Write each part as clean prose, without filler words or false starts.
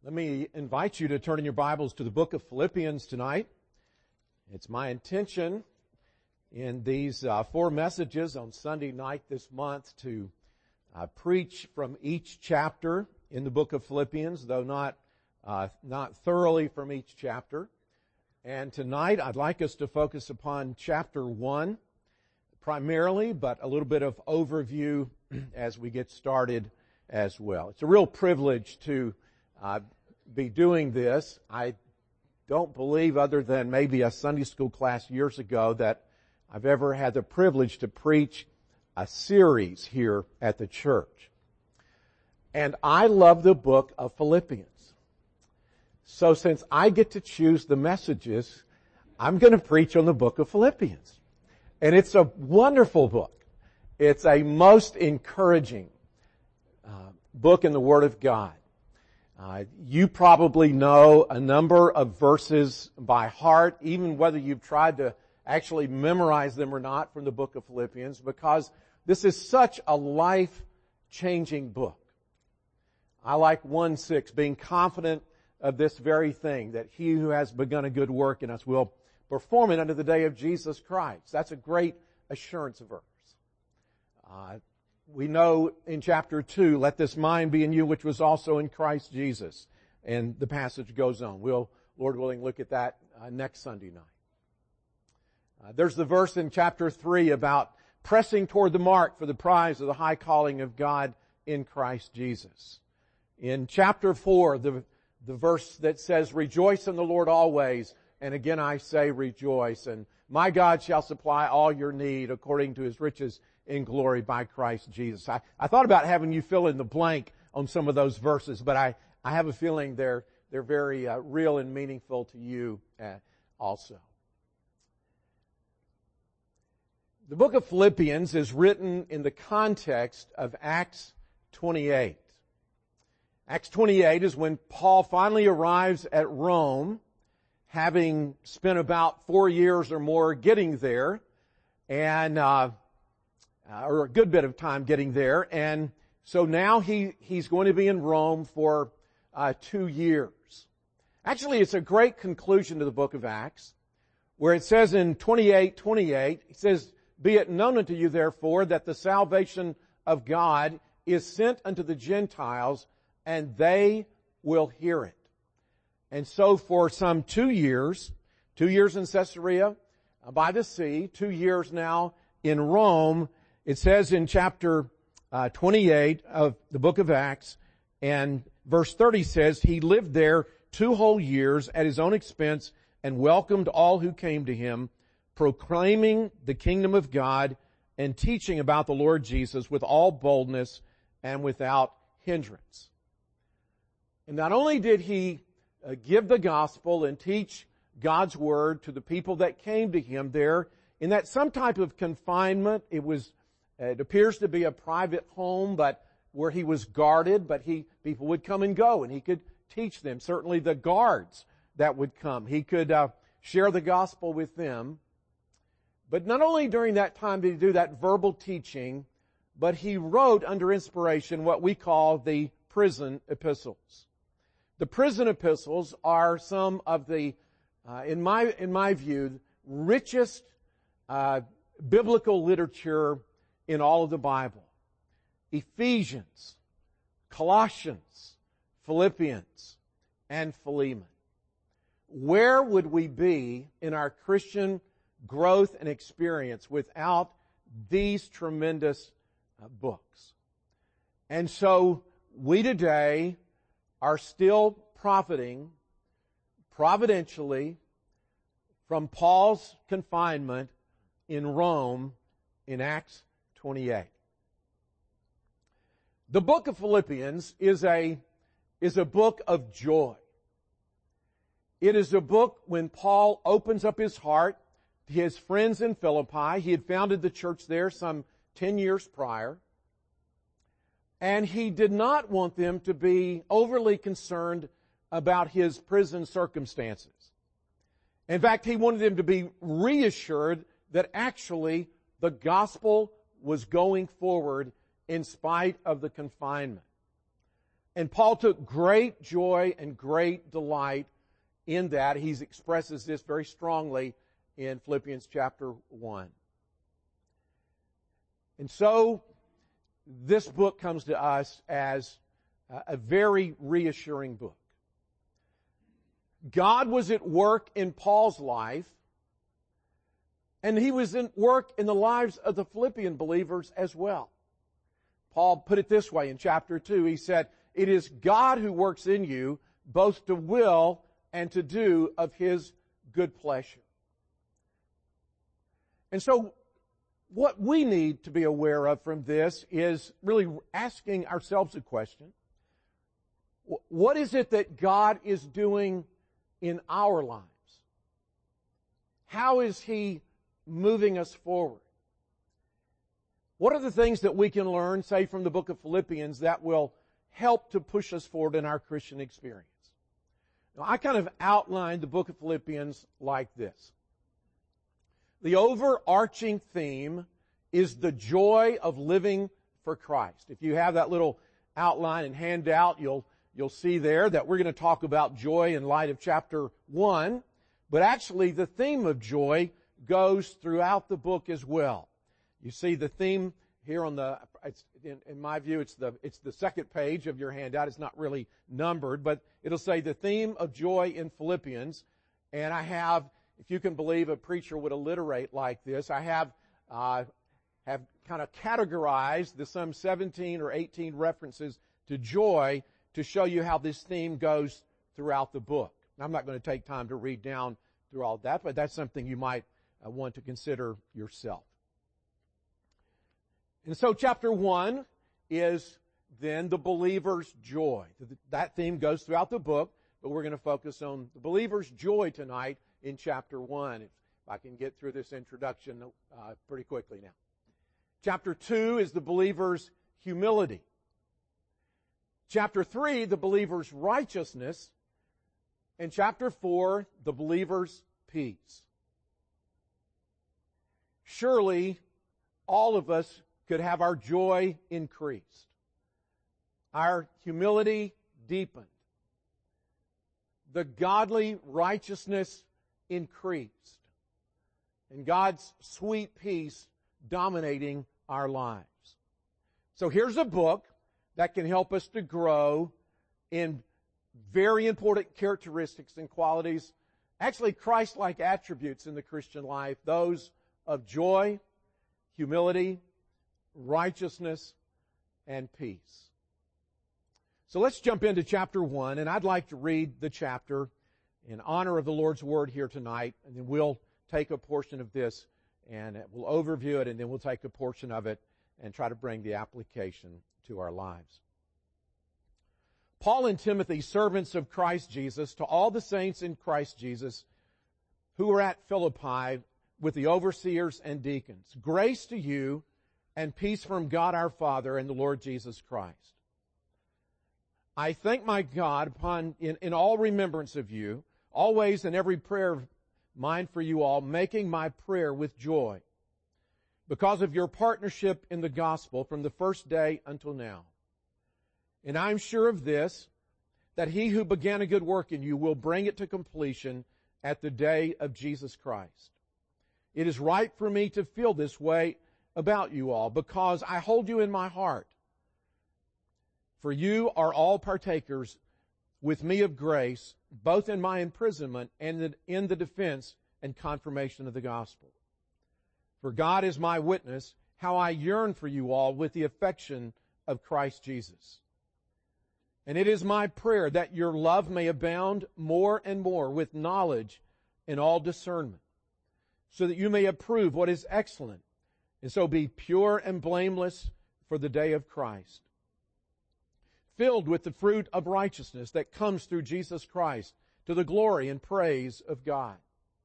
Let me invite you to turn in your Bibles to the book of Philippians tonight. It's my intention in these 4 messages on Sunday night this month to preach from each chapter in the book of Philippians, though not thoroughly from each chapter. And tonight I'd like us to focus upon chapter 1 primarily, but a little bit of overview as we get started as well. It's a real privilege to be doing this. I don't believe, other than maybe a Sunday school class years ago, that I've ever had the privilege to preach a series here at the church. And I love the book of Philippians. So since I get to choose the messages, I'm going to preach on the book of Philippians. And it's a wonderful book. It's a most encouraging book in the Word of God. You probably know a number of verses by heart, even whether you've tried to actually memorize them or not from the book of Philippians, because this is such a life-changing book. I like 1:6, being confident of this very thing, that he who has begun a good work in us will perform it unto the day of Jesus Christ. That's a great assurance verse. We know in chapter 2, let this mind be in you which was also in Christ Jesus. And the passage goes on. We'll, Lord willing, look at that next Sunday night. There's the verse in chapter 3 about pressing toward the mark for the prize of the high calling of God in Christ Jesus. In chapter 4, the verse that says, rejoice in the Lord always. And again I say rejoice. And my God shall supply all your need according to His riches in glory by Christ Jesus. I thought about having you fill in the blank on some of those verses, but I have a feeling they're very real and meaningful to you also. The book of Philippians is written in the context of Acts 28. Acts 28 is when Paul finally arrives at Rome, having spent about 4 years or more getting there, and or a good bit of time getting there. And so now he's going to be in Rome for 2 years. Actually, it's a great conclusion to the book of Acts, where it says in 28:28, it says, be it known unto you, therefore, that the salvation of God is sent unto the Gentiles, and they will hear it. And so for some 2 years, 2 years in Caesarea by the sea, 2 years now in Rome, it says in chapter 28 of the book of Acts, and verse 30 says, he lived there 2 whole years at his own expense and welcomed all who came to him, proclaiming the kingdom of God and teaching about the Lord Jesus with all boldness and without hindrance. And not only did he give the gospel and teach God's word to the people that came to him there in that some type of confinement. It appears to be a private home, but where he was guarded, but people would come and go and he could teach them. Certainly the guards that would come, he could share the gospel with them. But not only during that time did he do that verbal teaching, but he wrote under inspiration what we call the prison epistles. The prison epistles are some of the, in my view, richest biblical literature in all of the Bible. Ephesians, Colossians, Philippians, and Philemon. Where would we be in our Christian growth and experience without these tremendous books? And so we today are still profiting providentially from Paul's confinement in Rome in Acts 28. The book of Philippians is a book of joy. It is a book when Paul opens up his heart to his friends in Philippi. He had founded the church there some 10 years prior. And he did not want them to be overly concerned about his prison circumstances. In fact, he wanted them to be reassured that actually the gospel was going forward in spite of the confinement. And Paul took great joy and great delight in that. He expresses this very strongly in Philippians chapter 1. And so, this book comes to us as a very reassuring book. God was at work in Paul's life, and He was at work in the lives of the Philippian believers as well. Paul put it this way in chapter 2. He said, "It is God who works in you, both to will and to do of His good pleasure." And so, what we need to be aware of from this is really asking ourselves a question. What is it that God is doing in our lives? How is He moving us forward? What are the things that we can learn, say, from the book of Philippians that will help to push us forward in our Christian experience? Now, I kind of outlined the book of Philippians like this. The overarching theme is the joy of living for Christ. If you have that little outline and handout, you'll see there that we're going to talk about joy in light of chapter 1. But actually, the theme of joy goes throughout the book as well. You see the theme here on in my view, it's the second page of your handout. It's not really numbered, but it'll say the theme of joy in Philippians. And I have, if you can believe a preacher would alliterate like this, I have kind of categorized the some 17 or 18 references to joy to show you how this theme goes throughout the book. Now, I'm not going to take time to read down through all that, but that's something you might want to consider yourself. And so chapter 1 is then the believer's joy. That theme goes throughout the book, but we're going to focus on the believer's joy tonight in chapter 1. If I can get through this introduction pretty quickly now. Chapter 2 is the believer's humility. Chapter 3, the believer's righteousness. And chapter 4, the believer's peace. Surely, all of us could have our joy increased, our humility deepened, the godly righteousness increased, and God's sweet peace dominating our lives. So here's a book that can help us to grow in very important characteristics and qualities, actually Christ-like attributes in the Christian life, those of joy, humility, righteousness, and peace. So let's jump into chapter 1, and I'd like to read the chapter in honor of the Lord's Word here tonight, and then we'll take a portion of this and we'll overview it, and then we'll take a portion of it and try to bring the application to our lives. Paul and Timothy, servants of Christ Jesus, to all the saints in Christ Jesus who are at Philippi with the overseers and deacons, grace to you and peace from God our Father and the Lord Jesus Christ. I thank my God in all remembrance of you, always in every prayer of mine for you all, making my prayer with joy, because of your partnership in the gospel from the first day until now. And I'm sure of this, that he who began a good work in you will bring it to completion at the day of Jesus Christ. It is right for me to feel this way about you all, because I hold you in my heart. For you are all partakers with me of grace, both in my imprisonment and in the defense and confirmation of the gospel. For God is my witness, how I yearn for you all with the affection of Christ Jesus. And it is my prayer that your love may abound more and more with knowledge and all discernment, so that you may approve what is excellent, and so be pure and blameless for the day of Christ, filled with the fruit of righteousness that comes through Jesus Christ, to the glory and praise of God.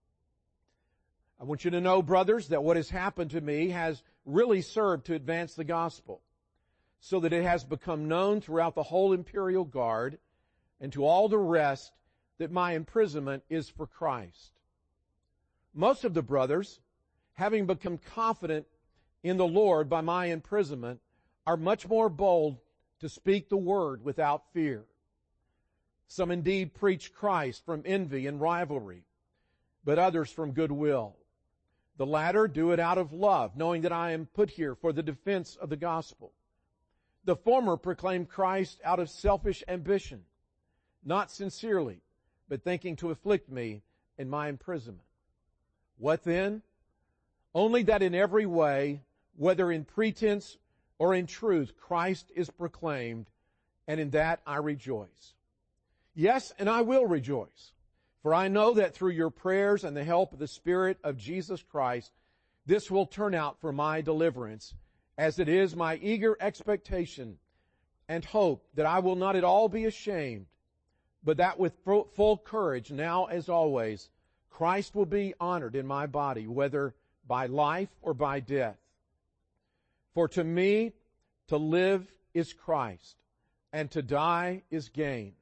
I want you to know, brothers, that what has happened to me has really served to advance the gospel, so that it has become known throughout the whole imperial guard and to all the rest that my imprisonment is for Christ. Most of the brothers, having become confident in the Lord by my imprisonment, are much more bold to speak the word without fear. Some indeed preach Christ from envy and rivalry, but others from goodwill. The latter do it out of love, knowing that I am put here for the defense of the gospel. The former proclaim Christ out of selfish ambition, not sincerely, but thinking to afflict me in my imprisonment. What then? Only that in every way, whether in pretense or in truth, Christ is proclaimed, and in that I rejoice. Yes, and I will rejoice, for I know that through your prayers and the help of the Spirit of Jesus Christ, this will turn out for my deliverance, as it is my eager expectation and hope that I will not at all be ashamed, but that with full courage, now as always, Christ will be honored in my body, whether by life or by death. For to me, to live is Christ, and to die is gain.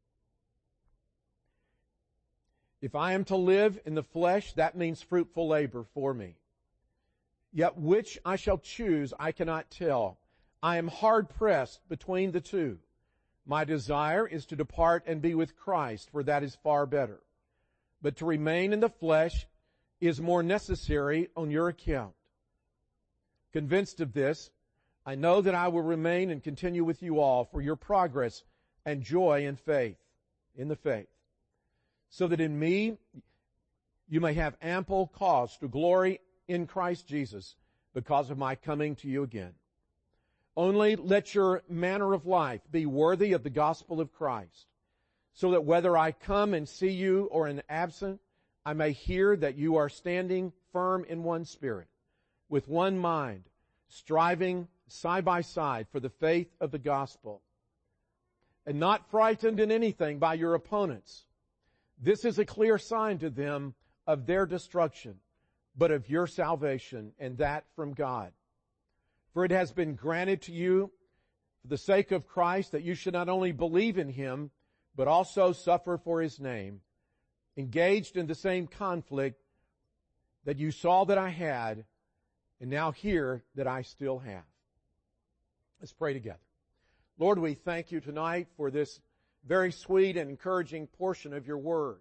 If I am to live in the flesh, that means fruitful labor for me. Yet which I shall choose, I cannot tell. I am hard pressed between the two. My desire is to depart and be with Christ, for that is far better. But to remain in the flesh is more necessary on your account. Convinced of this, I know that I will remain and continue with you all for your progress and joy in the faith, so that in me you may have ample cause to glory in Christ Jesus because of my coming to you again. Only let your manner of life be worthy of the gospel of Christ, so that whether I come and see you or am absent, I may hear that you are standing firm in one spirit, with one mind, striving side by side for the faith of the gospel, and not frightened in anything by your opponents. This is a clear sign to them of their destruction, but of your salvation, and that from God. For it has been granted to you, for the sake of Christ, that you should not only believe in Him, but also suffer for His name, engaged in the same conflict that you saw that I had, and now hear that I still have. Let's pray together. Lord, we thank you tonight for this very sweet and encouraging portion of your word.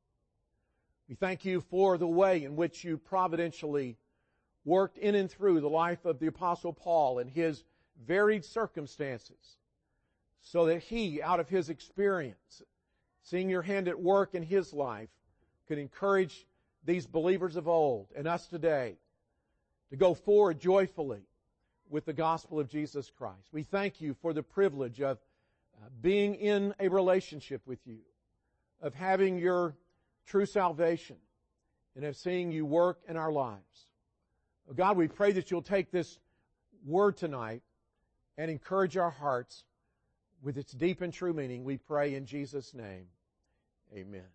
We thank you for the way in which you providentially worked in and through the life of the Apostle Paul and his varied circumstances, so that he, out of his experience, seeing your hand at work in his life, could encourage these believers of old and us today to go forward joyfully with the gospel of Jesus Christ. We thank you for the privilege of being in a relationship with you, of having your true salvation, and of seeing you work in our lives. Oh God, we pray that you'll take this word tonight and encourage our hearts with its deep and true meaning. We pray in Jesus' name. Amen.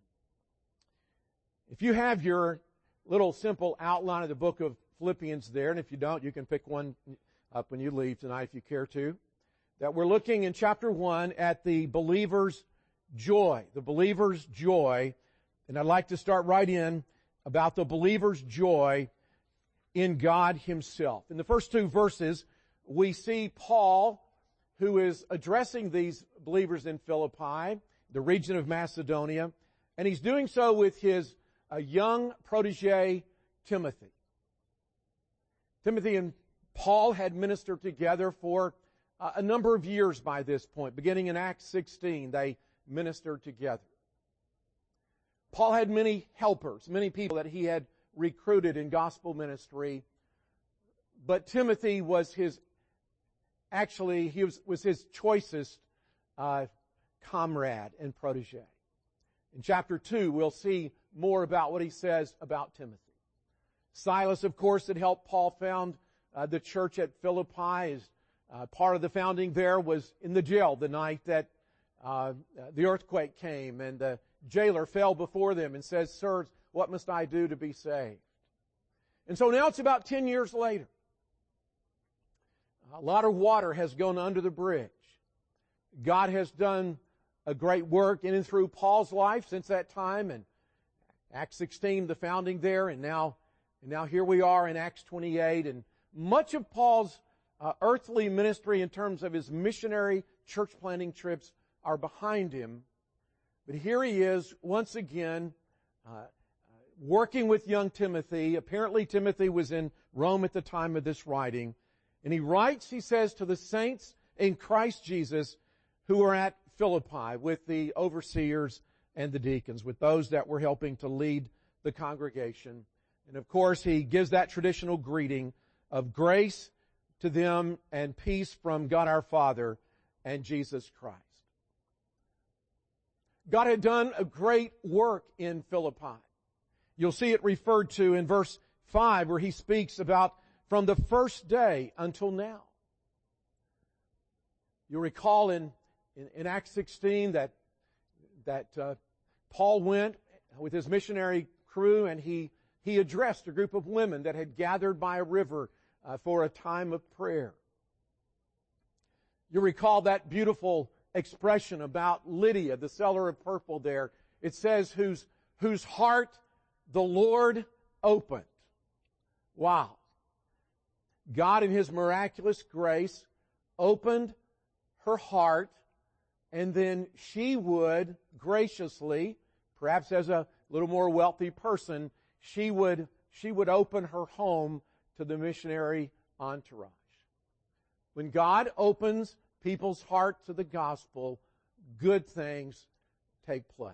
If you have your little simple outline of the book of Philippians there, and if you don't, you can pick one up when you leave tonight if you care to, that we're looking in chapter 1 at the believer's joy. The believer's joy. And I'd like to start right in about the believer's joy in God Himself. In the first two verses, we see Paul, who is addressing these believers in Philippi, the region of Macedonia, and he's doing so with his young protege, Timothy. Timothy and Paul had ministered together for a number of years by this point. Beginning in Acts 16, they ministered together. Paul had many helpers, many people that he had recruited in gospel ministry, but Timothy was his choicest comrade and protege. In chapter 2, we'll see more about what he says about Timothy. Silas, of course, had helped Paul found the church at Philippi. Part of the founding there was in the jail the night that the earthquake came, and the jailer fell before them and says, "Sirs, what must I do to be saved?" And so now it's about 10 years later. A lot of water has gone under the bridge. God has done a great work in and through Paul's life since that time, and Acts 16, the founding there, and now here we are in Acts 28, and much of Paul's earthly ministry in terms of his missionary church planting trips are behind him. But here he is, once again, working with young Timothy. Apparently Timothy was in Rome at the time of this writing. And he writes, he says, to the saints in Christ Jesus who are at Philippi with the overseers and the deacons, with those that were helping to lead the congregation. And of course, he gives that traditional greeting of grace to them and peace from God our Father and Jesus Christ. God had done a great work in Philippi. You'll see it referred to in verse 5 where he speaks about from the first day until now. You'll recall in Acts 16 that Paul went with his missionary crew and he addressed a group of women that had gathered by a river for a time of prayer. You recall that beautiful expression about Lydia, the seller of purple there. It says, whose heart the Lord opened. Wow. God in His miraculous grace opened her heart, and then she would graciously, perhaps as a little more wealthy person, she would open her home to the missionary entourage. When God opens people's heart to the gospel, good things take place.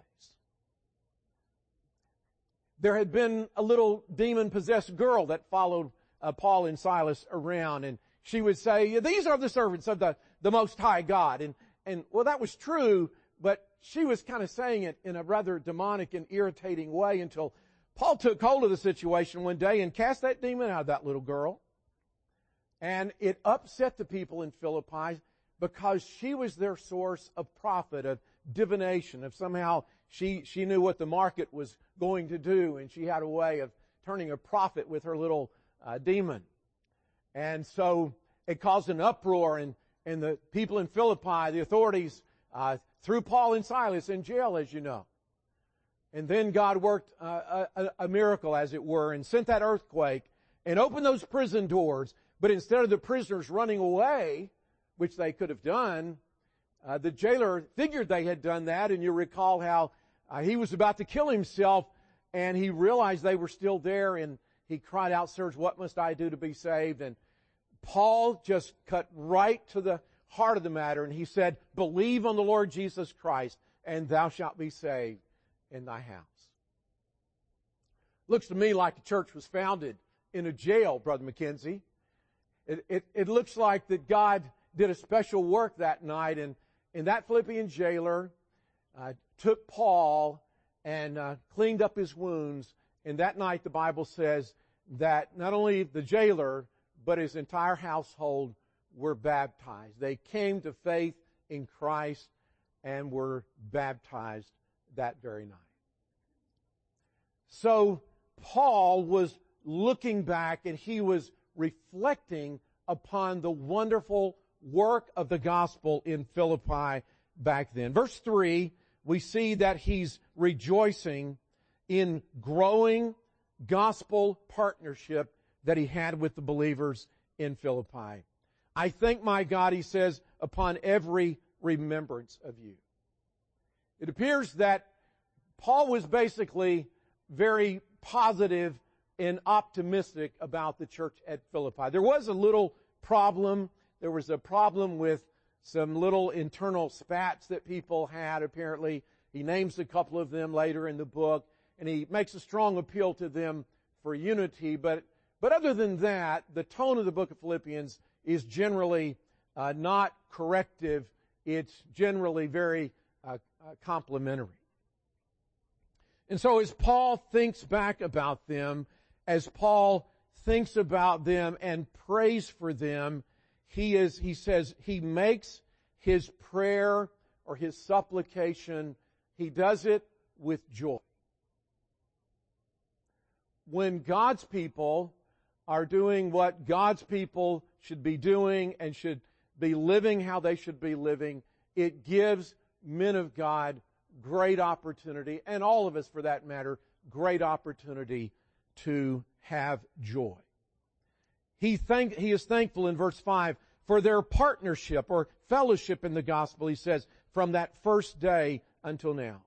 There had been a little demon-possessed girl that followed Paul and Silas around, and she would say, "These are the servants of the Most High God." And well, that was true, but she was kind of saying it in a rather demonic and irritating way until Paul took hold of the situation one day and cast that demon out of that little girl. And it upset the people in Philippi because she was their source of profit, of divination, of somehow she knew what the market was going to do, and she had a way of turning a profit with her little demon. And so it caused an uproar, and the people in Philippi, the authorities, threw Paul and Silas in jail, as you know. And then God worked a miracle, as it were, and sent that earthquake and opened those prison doors. But instead of the prisoners running away, which they could have done, the jailer figured they had done that, and you recall how he was about to kill himself, and he realized they were still there, and he cried out, "Sirs, what must I do to be saved?" And Paul just cut right to the heart of the matter, and he said, "Believe on the Lord Jesus Christ, and thou shalt be saved in thy house." Looks to me like the church was founded in a jail, Brother McKenzie. It looks like that God did a special work that night, and that Philippian jailer took Paul and cleaned up his wounds. And that night the Bible says that not only the jailer, but his entire household were baptized. They came to faith in Christ and were baptized that very night. So Paul was looking back and he was reflecting upon the wonderful work of the gospel in Philippi back then. Verse 3, we see that he's rejoicing in growing gospel partnership that he had with the believers in Philippi. "I thank my God," he says, "upon every remembrance of you." It appears that Paul was basically very positive and optimistic about the church at Philippi. There was a little problem. There was a problem with some little internal spats that people had, apparently. He names a couple of them later in the book, and he makes a strong appeal to them for unity. But other than that, the tone of the book of Philippians is generally not corrective. It's generally very complimentary. And so as Paul thinks back about them, as Paul thinks about them and prays for them, he says he makes his prayer or his supplication, he does it with joy. When God's people are doing what God's people should be doing and should be living how they should be living, it gives men of God great opportunity, and all of us for that matter, great opportunity to have joy. He is thankful in verse 5 for their partnership or fellowship in the gospel, he says, from that first day until now.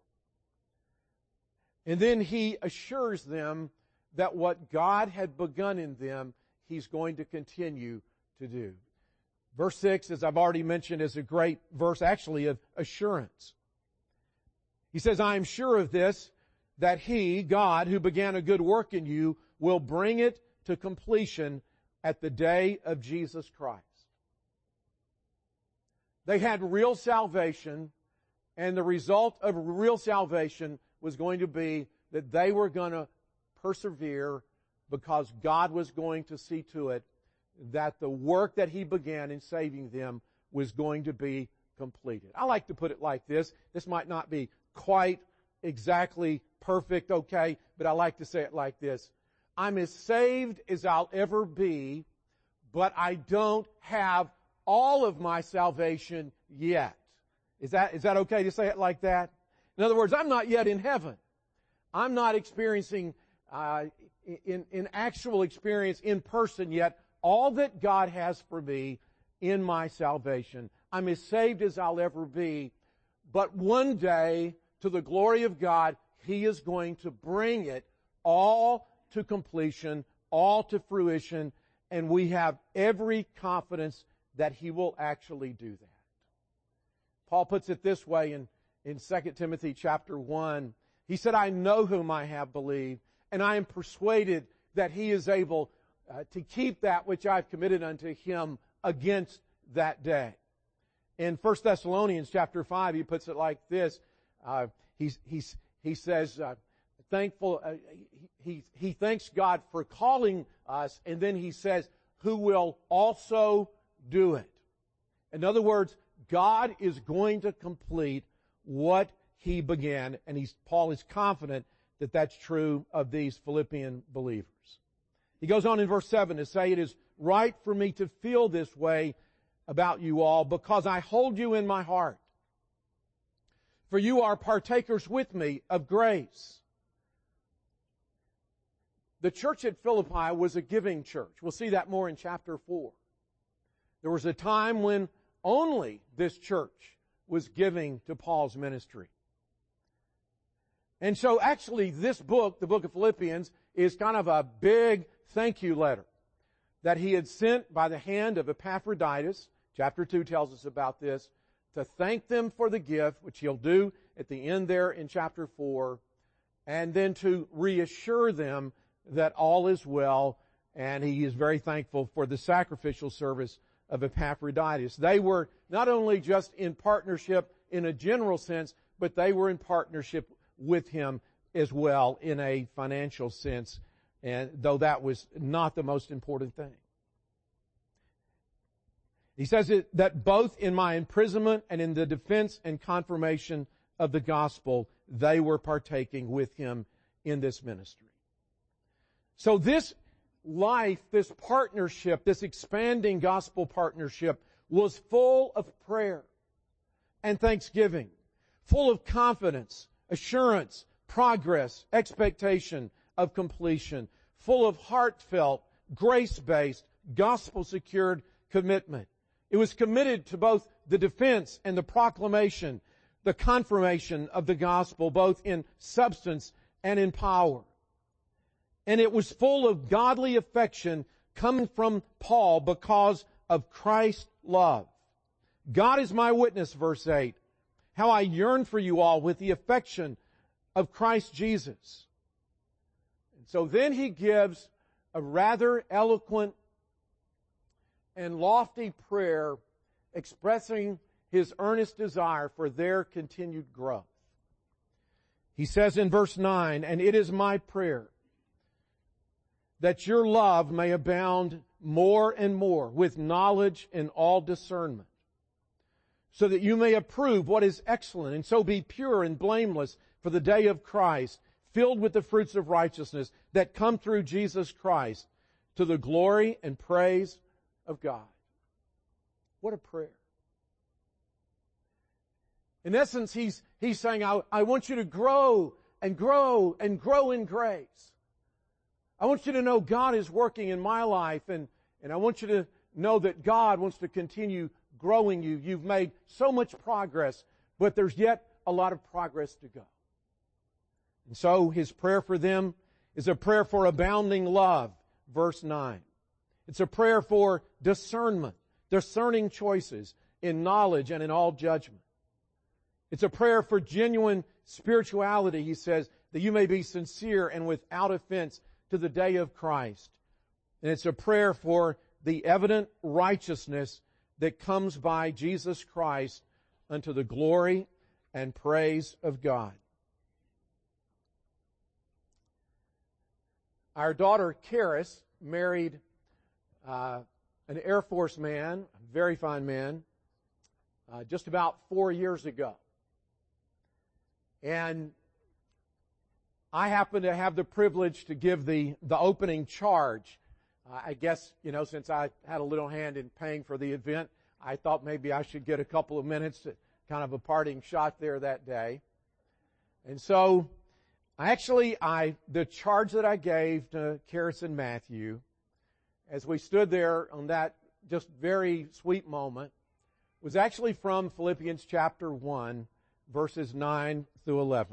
And then he assures them that what God had begun in them, he's going to continue to do. Verse 6, as I've already mentioned, is a great verse actually of assurance. He says, I am sure of this, that he, God, who began a good work in you, will bring it to completion at the day of Jesus Christ. They had real salvation, and the result of real salvation was going to be that they were going to persevere because God was going to see to it that the work that he began in saving them was going to be completed. I like to put it like this. This might not be quite exactly perfect, okay, but I like to say it like this. I'm as saved as I'll ever be, but I don't have all of my salvation yet. Is that okay to say it like that? In other words, I'm not yet in heaven. I'm not experiencing, in actual experience in person yet, all that God has for me in my salvation. I'm as saved as I'll ever be, but one day, to the glory of God, he is going to bring it all to completion, all to fruition, and we have every confidence that he will actually do that. Paul puts it this way in 2 Timothy chapter 1. He said, I know whom I have believed, and I am persuaded that he is able to keep that which I've committed unto him against that day. In 1 Thessalonians chapter 5, he puts it like this. He says, thankful, he thanks God for calling us, and then he says, who will also do it. In other words, God is going to complete what he began, and Paul is confident that that's true of these Philippian believers. He goes on in verse 7 to say, it is right for me to feel this way about you all because I hold you in my heart. For you are partakers with me of grace. The church at Philippi was a giving church. We'll see that more in chapter 4. There was a time when only this church was giving to Paul's ministry. And so actually this book, the book of Philippians, is kind of a big thank you letter that he had sent by the hand of Epaphroditus. Chapter 2 tells us about this. To thank them for the gift, which he'll do at the end there in chapter 4, and then to reassure them that all is well, and he is very thankful for the sacrificial service of Epaphroditus. They were not only just in partnership in a general sense, but they were in partnership with him as well in a financial sense, and though that was not the most important thing. He says that both in my imprisonment and in the defense and confirmation of the gospel, they were partaking with him in this ministry. So this life, this partnership, this expanding gospel partnership was full of prayer and thanksgiving, full of confidence, assurance, progress, expectation of completion, full of heartfelt, grace-based, gospel-secured commitment. It was committed to both the defense and the proclamation, the confirmation of the gospel, both in substance and in power. And it was full of godly affection coming from Paul because of Christ's love. God is my witness, verse 8, how I yearn for you all with the affection of Christ Jesus. And so then he gives a rather eloquent and lofty prayer expressing his earnest desire for their continued growth. He says in verse 9, and it is my prayer that your love may abound more and more with knowledge and all discernment, so that you may approve what is excellent, and so be pure and blameless for the day of Christ, filled with the fruits of righteousness that come through Jesus Christ, to the glory and praise of God. What a prayer. In essence, he's saying, I want you to grow and grow and grow in grace. I want you to know God is working in my life, and I want you to know that God wants to continue growing you. You've made so much progress, but there's yet a lot of progress to go. And so his prayer for them is a prayer for abounding love, verse 9. It's a prayer for discernment, discerning choices in knowledge and in all judgment. It's a prayer for genuine spirituality, he says, that you may be sincere and without offense to the day of Christ. And it's a prayer for the evident righteousness that comes by Jesus Christ unto the glory and praise of God. Our daughter, Karis, married an Air Force man, a very fine man, just about 4 years ago. And I happen to have the privilege to give the opening charge. I guess, since I had a little hand in paying for the event, I thought maybe I should get a couple of minutes to kind of a parting shot there that day. And so, the charge that I gave to Karis and Matthew, as we stood there on that just very sweet moment, was actually from Philippians chapter 1, verses 9 through 11.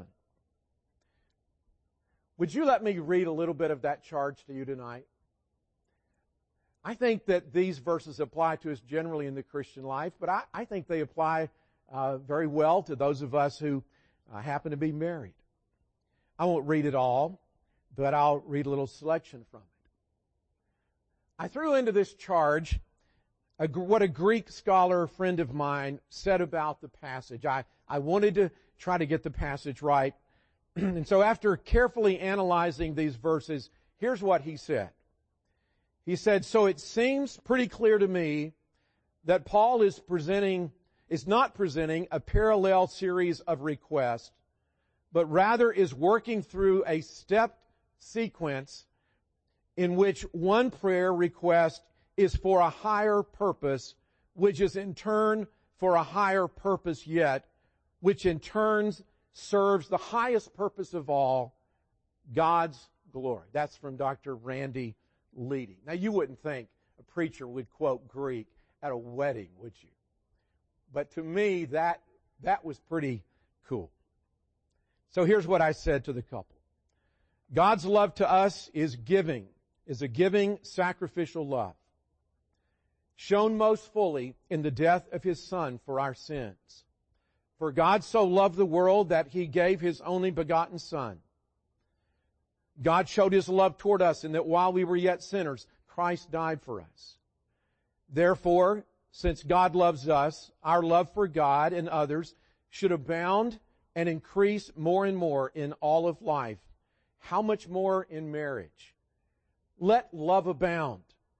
Would you let me read a little bit of that charge to you tonight? I think that these verses apply to us generally in the Christian life, but I think they apply very well to those of us who happen to be married. I won't read it all, but I'll read a little selection from it. I threw into this charge what a Greek scholar friend of mine said about the passage. I wanted to try to get the passage right. And so after carefully analyzing these verses, here's what he said. He said, so it seems pretty clear to me that Paul is not presenting a parallel series of requests, but rather is working through a stepped sequence in which one prayer request is for a higher purpose, which is in turn for a higher purpose yet, which in turn serves the highest purpose of all, God's glory. That's from Dr. Randy Leedy. Now, you wouldn't think a preacher would quote Greek at a wedding, would you? But to me, that was pretty cool. So here's what I said to the couple. God's love to us is a giving, sacrificial love, shown most fully in the death of His Son for our sins. For God so loved the world that He gave His only begotten Son. God showed His love toward us in that while we were yet sinners, Christ died for us. Therefore, since God loves us, our love for God and others should abound and increase more and more in all of life. How much more in marriage? Let love abound.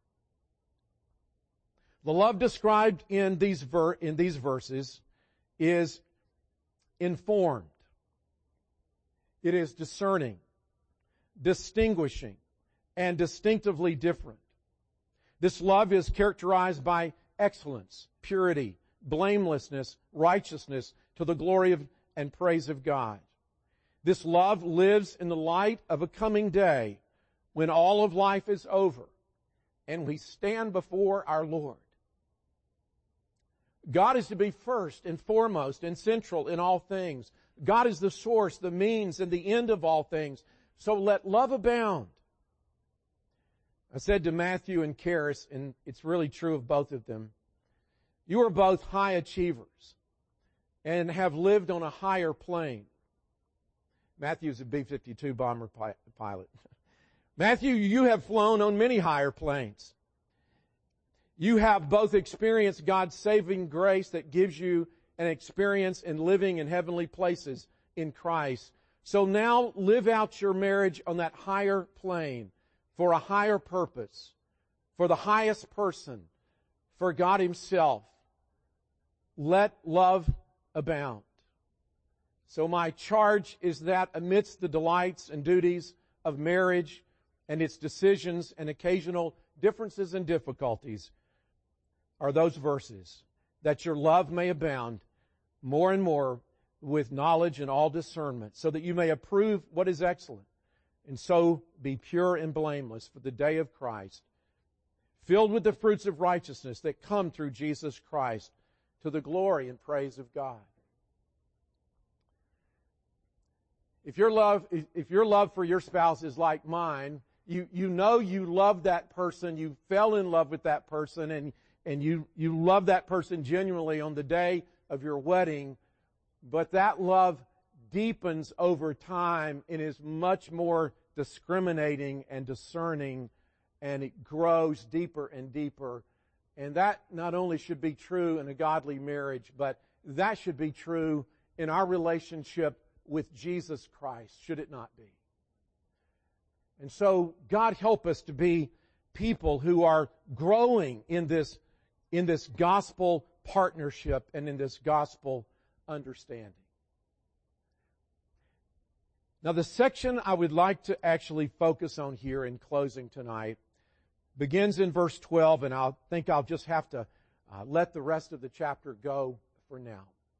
The love described in these verses is informed. It is discerning, distinguishing, and distinctively different. This love is characterized by excellence, purity, blamelessness, righteousness to the glory of and praise of God. This love lives in the light of a coming day when all of life is over and we stand before our Lord. God is to be first and foremost and central in all things. God is the source, the means, and the end of all things. So let love abound. I said to Matthew and Karis, and it's really true of both of them, you are both high achievers and have lived on a higher plane. Matthew's a B-52 bomber pilot. Matthew, you have flown on many higher planes. You have both experienced God's saving grace that gives you an experience in living in heavenly places in Christ. So now live out your marriage on that higher plane for a higher purpose, for the highest person, for God Himself. Let love abound. So my charge is that amidst the delights and duties of marriage and its decisions and occasional differences and difficulties are those verses, that your love may abound more and more with knowledge and all discernment, so that you may approve what is excellent, and so be pure and blameless for the day of Christ, filled with the fruits of righteousness that come through Jesus Christ, to the glory and praise of God. If your love for your spouse is like mine, you know you love that person, you fell in love with that person, and you love that person genuinely on the day of your wedding, but that love deepens over time and is much more discriminating and discerning, and it grows deeper and deeper. And that not only should be true in a godly marriage, but that should be true in our relationship with Jesus Christ, should it not be? And so, God help us to be people who are growing in this gospel partnership and in this gospel understanding. Now, the section I would like to actually focus on here in closing tonight begins in verse 12, and I think I'll just have to let the rest of the chapter go for now.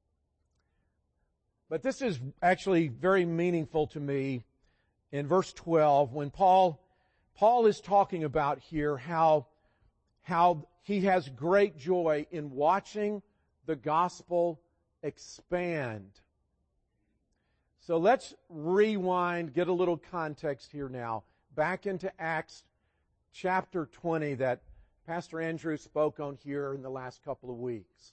But this is actually very meaningful to me in verse 12 when Paul is talking about here how he has great joy in watching the gospel expand. So let's rewind, get a little context here now, back into Acts chapter 20 that Pastor Andrew spoke on here in the last couple of weeks.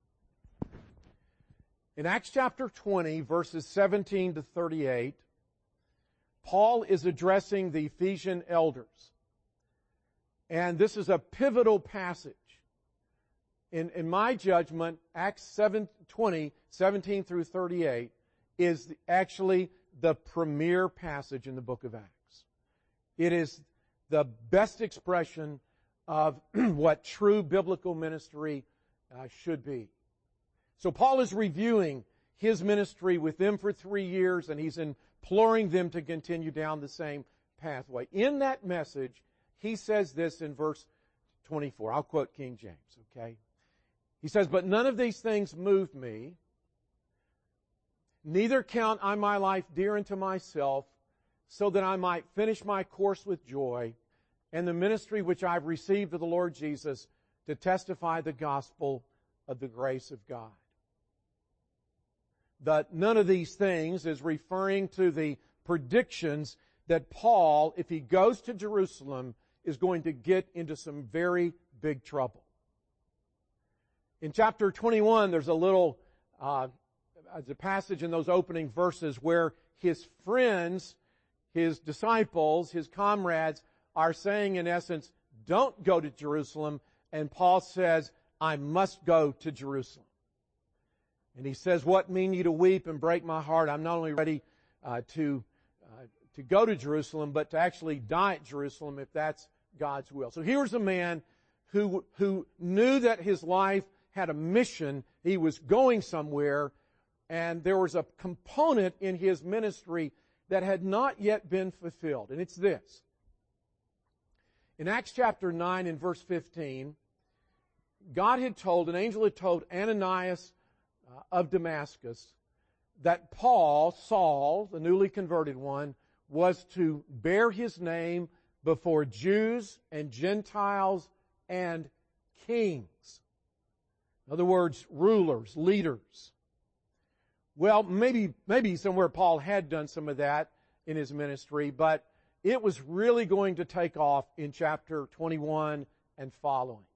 In Acts chapter 20, verses 17 to 38, Paul is addressing the Ephesian elders. And this is a pivotal passage. In my judgment, Acts 20, 17 through 38, is actually the premier passage in the book of Acts. It is the best expression of what true biblical ministry should be. So Paul is reviewing his ministry with them for 3 years, and he's imploring them to continue down the same pathway. In that message, he says this in verse 24. I'll quote King James, okay? He says, "But none of these things moved me, neither count I my life dear unto myself, so that I might finish my course with joy, and the ministry which I've received of the Lord Jesus, to testify the gospel of the grace of God." None of these things is referring to the predictions that Paul, if he goes to Jerusalem, is going to get into some very big trouble. In chapter 21, there's a passage in those opening verses where his friends, his disciples, his comrades are saying in essence, don't go to Jerusalem. And Paul says, I must go to Jerusalem. And he says, what mean ye to weep and break my heart? I'm not only ready to go to Jerusalem, but to actually die at Jerusalem if that's God's will. So here's a man who knew that his life had a mission. He was going somewhere, and there was a component in his ministry that had not yet been fulfilled. And it's this. In Acts chapter 9 and verse 15, an angel had told Ananias of Damascus that Paul, Saul, the newly converted one, was to bear his name before Jews and Gentiles and kings. In other words, rulers, leaders. Well, maybe somewhere Paul had done some of that in his ministry, but it was really going to take off in chapter 21 and following.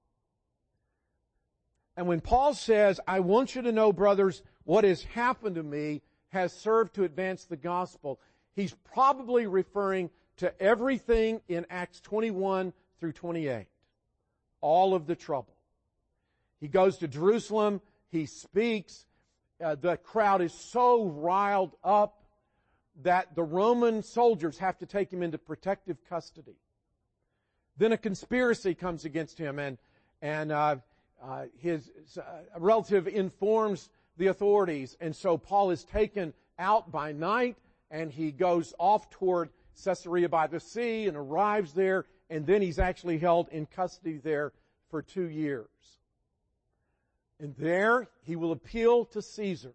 And when Paul says, I want you to know, brothers, what has happened to me has served to advance the gospel, he's probably referring to everything in Acts 21 through 28. All of the trouble. He goes to Jerusalem, he speaks, the crowd is so riled up that the Roman soldiers have to take him into protective custody. Then a conspiracy comes against him, and his relative informs the authorities, and so Paul is taken out by night, and he goes off toward Caesarea by the sea and arrives there, and then he's actually held in custody there for 2 years. And there he will appeal to Caesar.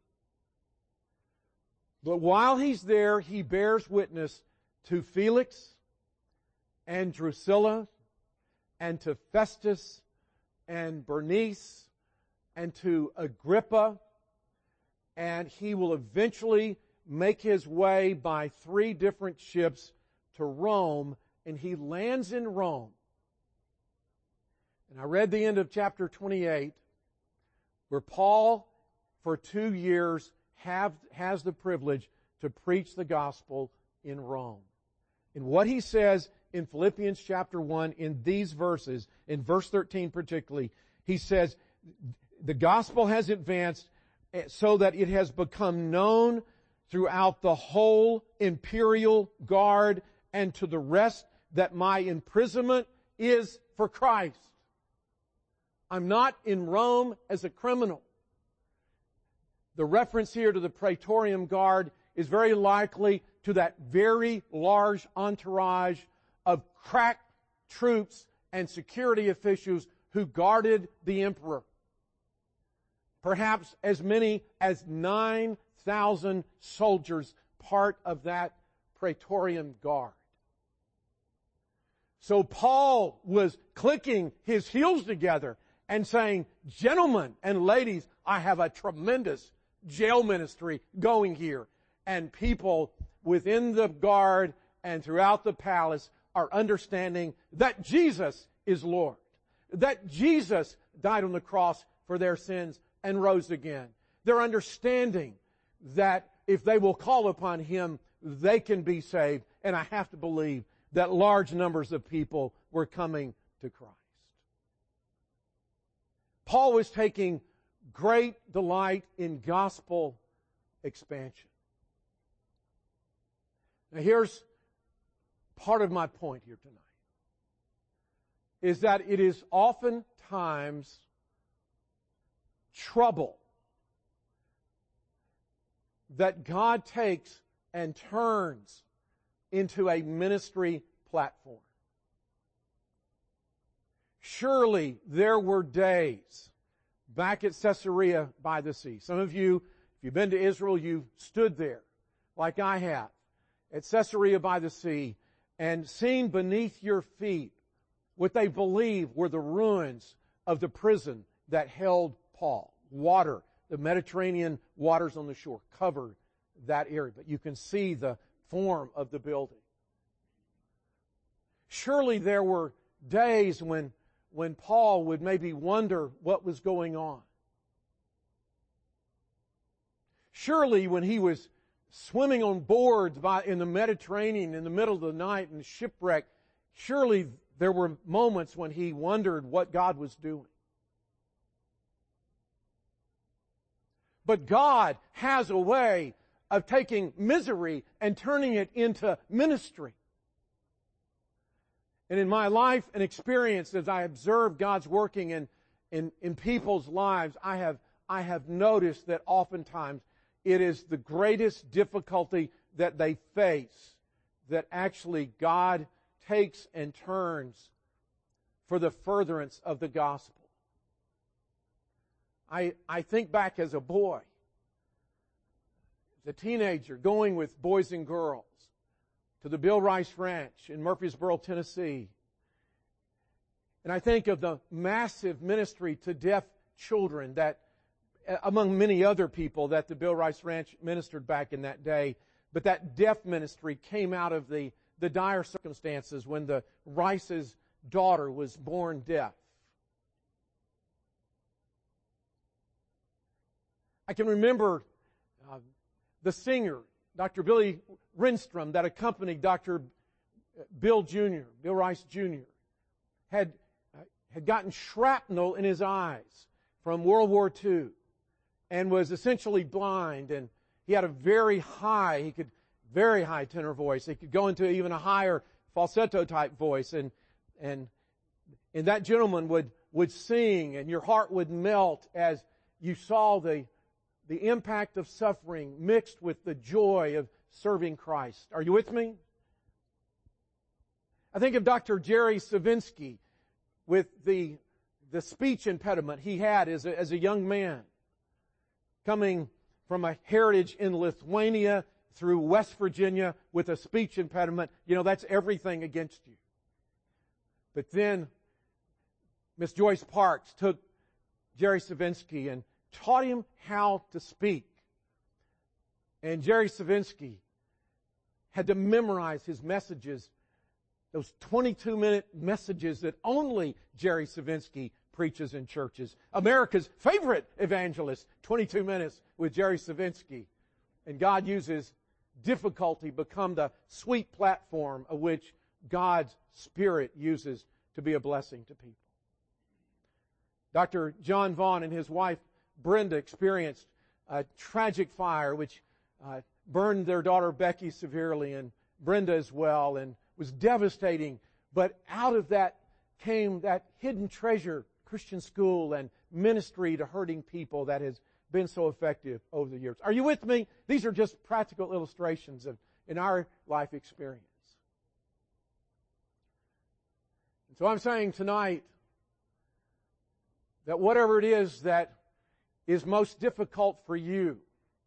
But while he's there, he bears witness to Felix and Drusilla and to Festus and Bernice and to Agrippa, and he will eventually make his way by 3 different ships to Rome, and he lands in Rome. And I read the end of chapter 28, where Paul, for 2 years, has the privilege to preach the gospel in Rome. And what he says in Philippians chapter 1, in these verses, in verse 13 particularly, he says, the gospel has advanced so that it has become known throughout the whole imperial guard and to the rest that my imprisonment is for Christ. I'm not in Rome as a criminal. The reference here to the Praetorian Guard is very likely to that very large entourage of crack troops and security officials who guarded the emperor. Perhaps as many as 9,000 soldiers part of that Praetorian Guard. So Paul was clicking his heels together and saying, gentlemen and ladies, I have a tremendous jail ministry going here. And people within the guard and throughout the palace are understanding that Jesus is Lord. That Jesus died on the cross for their sins and rose again. They're understanding that if they will call upon Him, they can be saved. And I have to believe that large numbers of people were coming to Christ. Paul was taking great delight in gospel expansion. Now here's part of my point here tonight, is that it is oftentimes trouble that God takes and turns into a ministry platform. Surely there were days back at Caesarea by the sea. Some of you, if you've been to Israel, you've stood there, like I have, at Caesarea by the sea, and seen beneath your feet what they believe were the ruins of the prison that held Paul. Water, the Mediterranean waters on the shore covered that area, but you can see the form of the building. Surely there were days when Paul would maybe wonder what was going on. Surely when he was swimming on boards in the Mediterranean in the middle of the night and shipwreck, surely there were moments when he wondered what God was doing. But God has a way of taking misery and turning it into ministry. And in my life and experience, as I observe God's working in people's lives, I have noticed that oftentimes it is the greatest difficulty that they face that actually God takes and turns for the furtherance of the gospel. I think back as a boy, as a teenager, going with boys and girls to the Bill Rice Ranch in Murfreesboro, Tennessee. And I think of the massive ministry to deaf children that, among many other people, that the Bill Rice Ranch ministered back in that day. But that deaf ministry came out of the dire circumstances when the Rice's daughter was born deaf. I can remember the singer, Dr. Billy Renstrom, that accompanied Dr. Bill Rice Jr., had gotten shrapnel in his eyes from World War II and was essentially blind, and he had a very high tenor voice. He could go into even a higher falsetto type voice, and that gentleman would sing, and your heart would melt as you saw the impact of suffering mixed with the joy of serving Christ. Are you with me? I think of Dr. Jerry Savinsky with the speech impediment he had as a young man, coming from a heritage in Lithuania through West Virginia with a speech impediment. You know, that's everything against you. But then Miss Joyce Parks took Jerry Savinsky and taught him how to speak. And Jerry Savinsky had to memorize his messages, those 22-minute messages that only Jerry Savinsky preaches in churches. America's favorite evangelist, 22 minutes with Jerry Savinsky. And God uses difficulty become the sweet platform of which God's Spirit uses to be a blessing to people. Dr. John Vaughn and his wife Brenda experienced a tragic fire which burned their daughter Becky severely and Brenda as well, and was devastating. But out of that came that hidden treasure, Christian school and ministry to hurting people that has been so effective over the years. Are you with me? These are just practical illustrations of in our life experience. And so I'm saying tonight that whatever it is that is most difficult for you,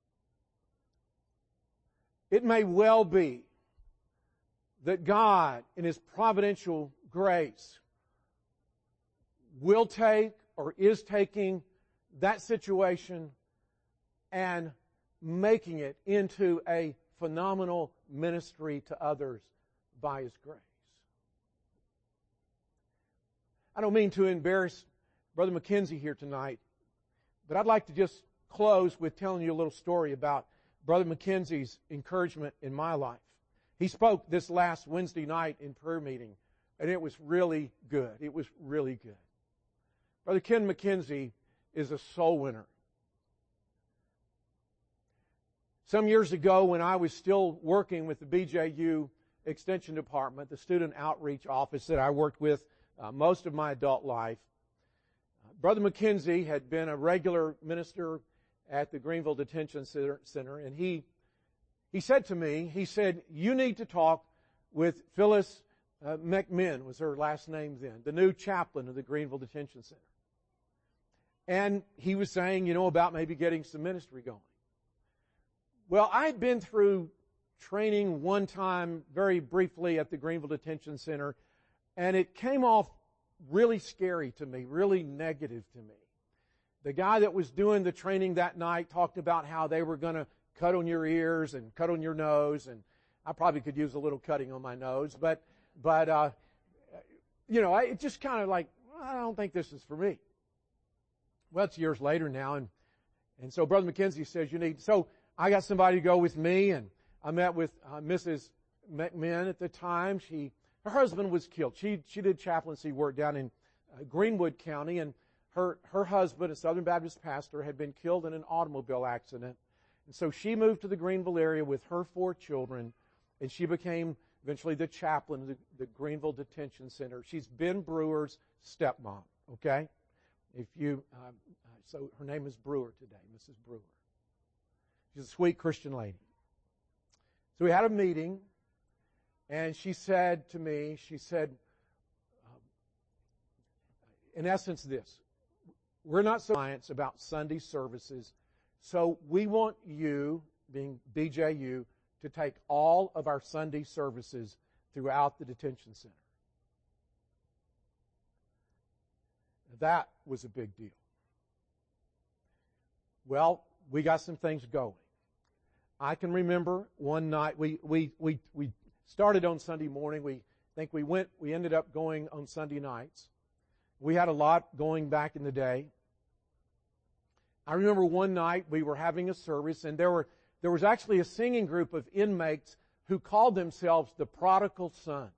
it may well be that God, in His providential grace, will take or is taking that situation and making it into a phenomenal ministry to others by His grace. I don't mean to embarrass Brother McKenzie here tonight, but I'd like to just close with telling you a little story about Brother McKenzie's encouragement in my life. He spoke this last Wednesday night in prayer meeting, and it was really good. It was really good. Brother Ken McKenzie is a soul winner. Some years ago, when I was still working with the BJU Extension Department, the student outreach office that I worked with most of my adult life, Brother McKenzie had been a regular minister at the Greenville Detention Center, and he said to me, he said, you need to talk with Phyllis McMinn, was her last name then, the new chaplain of the Greenville Detention Center. And he was saying, about maybe getting some ministry going. Well, I'd been through training one time very briefly at the Greenville Detention Center, and it came off really scary to me, really negative to me. The guy that was doing the training that night talked about how they were going to cut on your ears and cut on your nose, and I probably could use a little cutting on my nose, but it just kind of like, I don't think this is for me. Well, it's years later now, and so Brother McKenzie says so I got somebody to go with me, and I met with Mrs. McMinn at the time. Her husband was killed. She did chaplaincy work down in Greenwood County, and her husband, a Southern Baptist pastor, had been killed in an automobile accident. And so she moved to the Greenville area with her 4 children, and she became eventually the chaplain of the Greenville Detention Center. She's Ben Brewer's stepmom, okay? So her name is Brewer today, Mrs. Brewer. She's a sweet Christian lady. So we had a meeting, and she said to me, in essence this, we're not so reliant about Sunday services, so we want you, being BJU, to take all of our Sunday services throughout the detention center. That was a big deal. Well, we got some things going. I can remember one night we started on Sunday morning. We ended up going on Sunday nights. We had a lot going back in the day. I remember one night we were having a service, and there was actually a singing group of inmates who called themselves the Prodigal Sons.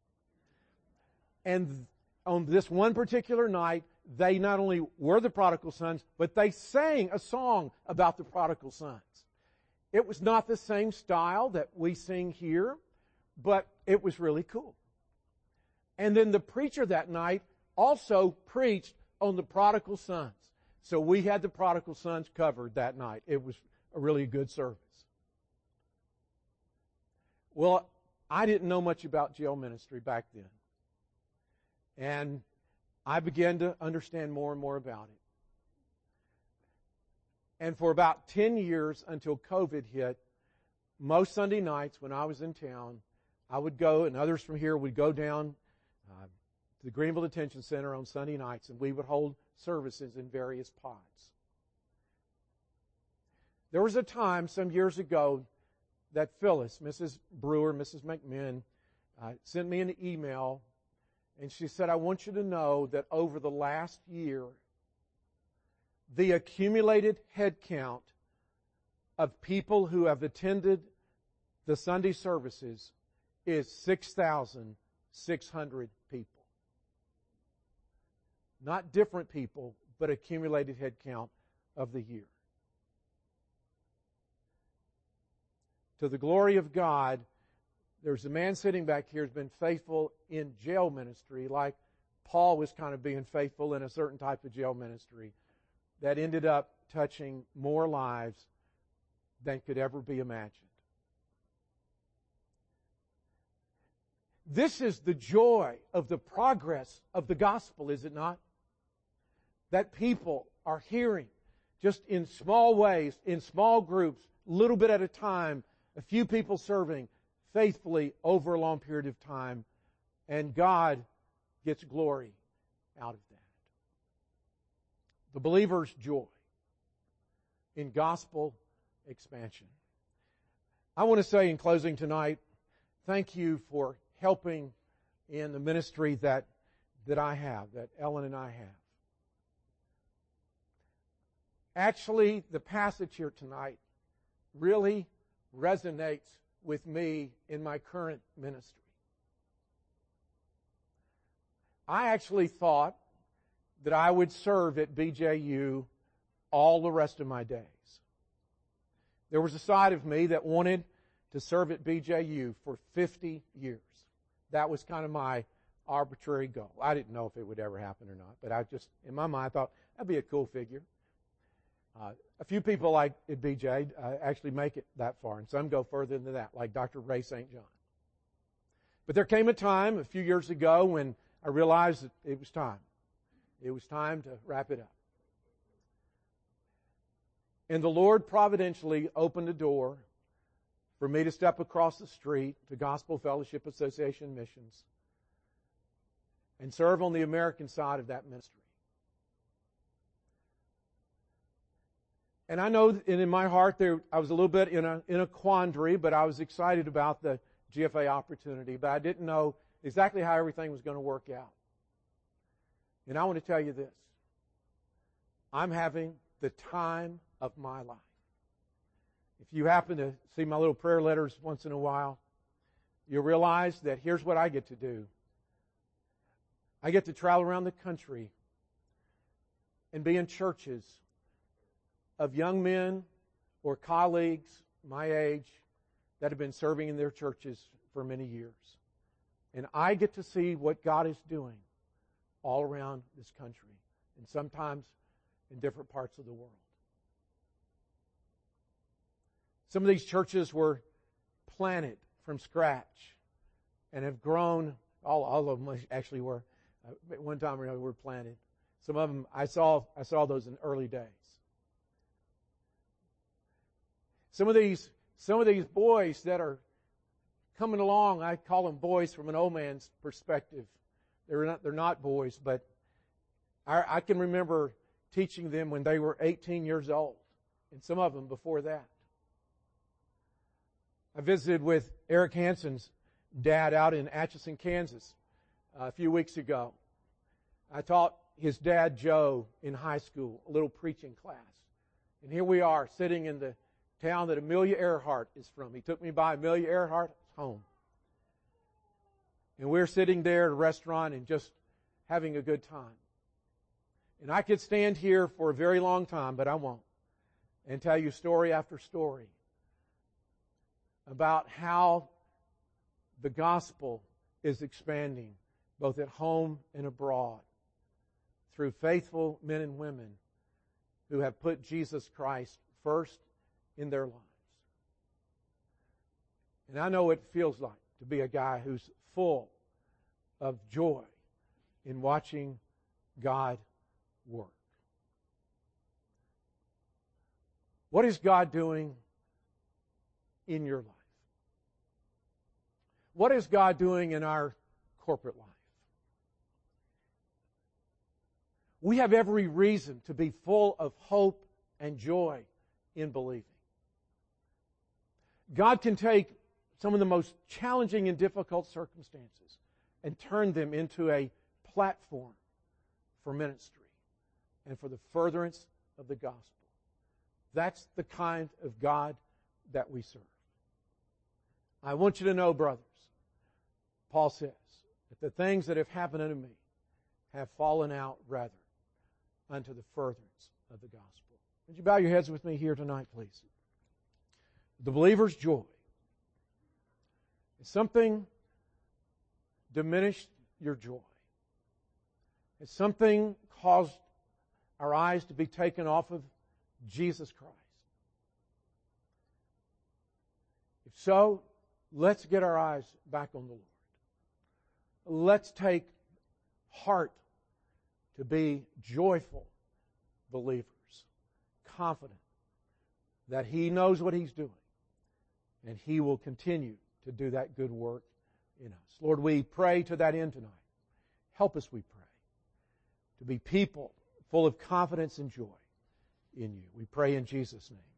And on this one particular night, they not only were the prodigal sons, but they sang a song about the prodigal sons. It was not the same style that we sing here, but it was really cool. And then the preacher that night also preached on the prodigal sons. So we had the prodigal sons covered that night. It was a really good service. Well, I didn't know much about jail ministry back then. And I began to understand more and more about it. And for about 10 years until COVID hit, most Sunday nights when I was in town, I would go, and others from here would go down to the Greenville Detention Center on Sunday nights, and we would hold services in various pods. There was a time some years ago that Phyllis, Mrs. Brewer, Mrs. McMinn, sent me an email, and she said, I want you to know that over the last year, the accumulated head count of people who have attended the Sunday services is 6,600 people. Not different people, but accumulated head count of the year. To the glory of God, there's a man sitting back here who's been faithful in jail ministry, like Paul was kind of being faithful in a certain type of jail ministry, that ended up touching more lives than could ever be imagined. This is the joy of the progress of the gospel, is it not? That people are hearing, just in small ways, in small groups, a little bit at a time, a few people serving faithfully over a long period of time, and God gets glory out of that. The believer's joy in gospel expansion. I want to say in closing tonight, thank you for helping in the ministry that I have, that Ellen and I have. Actually, the passage here tonight really resonates with me in my current ministry. I actually thought that I would serve at BJU all the rest of my days. There was a side of me that wanted to serve at BJU for 50 years. That was kind of my arbitrary goal. I didn't know if it would ever happen or not, but I just, in my mind, I thought that'd be a cool figure. A few people like at BJ actually make it that far, and some go further than that, like Dr. Ray St. John. But there came a time a few years ago when I realized that it was time. It was time to wrap it up. And the Lord providentially opened a door for me to step across the street to Gospel Fellowship Association Missions and serve on the American side of that ministry. And I know that in my heart I was a little bit in a quandary, but I was excited about the GFA opportunity, but I didn't know exactly how everything was going to work out. And I want to tell you this. I'm having the time of my life. If you happen to see my little prayer letters once in a while, you'll realize that here's what I get to do. I get to travel around the country and be in churches of young men or colleagues my age that have been serving in their churches for many years. And I get to see what God is doing all around this country, and sometimes in different parts of the world. Some of these churches were planted from scratch and have grown. All of them actually were. At one time or another were planted. Some of them, I saw those in early days. Some of these boys that are coming along, I call them boys from an old man's perspective. They're not boys, but I can remember teaching them when they were 18 years old, and some of them before that. I visited with Eric Hansen's dad out in Atchison, Kansas, a few weeks ago. I taught his dad, Joe, in high school, a little preaching class. And here we are, sitting in the town that Amelia Earhart is from. He took me by Amelia Earhart's home. And we're sitting there at a restaurant and just having a good time. And I could stand here for a very long time, but I won't, and tell you story after story about how the gospel is expanding both at home and abroad through faithful men and women who have put Jesus Christ first in their lives. And I know what it feels like to be a guy who's full of joy in watching God work. What is God doing in your life? What is God doing in our corporate life? We have every reason to be full of hope and joy in believing. God can take some of the most challenging and difficult circumstances and turn them into a platform for ministry and for the furtherance of the gospel. That's the kind of God that we serve. I want you to know, brothers, Paul says, that the things that have happened unto me have fallen out rather unto the furtherance of the gospel. Would you bow your heads with me here tonight, please? The believer's joy is something diminished your joy. Has something caused our eyes to be taken off of Jesus Christ? If so, let's get our eyes back on the Lord. Let's take heart to be joyful believers, confident that He knows what He's doing, and He will continue to do that good work in us. Lord, we pray to that end tonight. Help us, we pray, to be people full of confidence and joy in You. We pray in Jesus' name.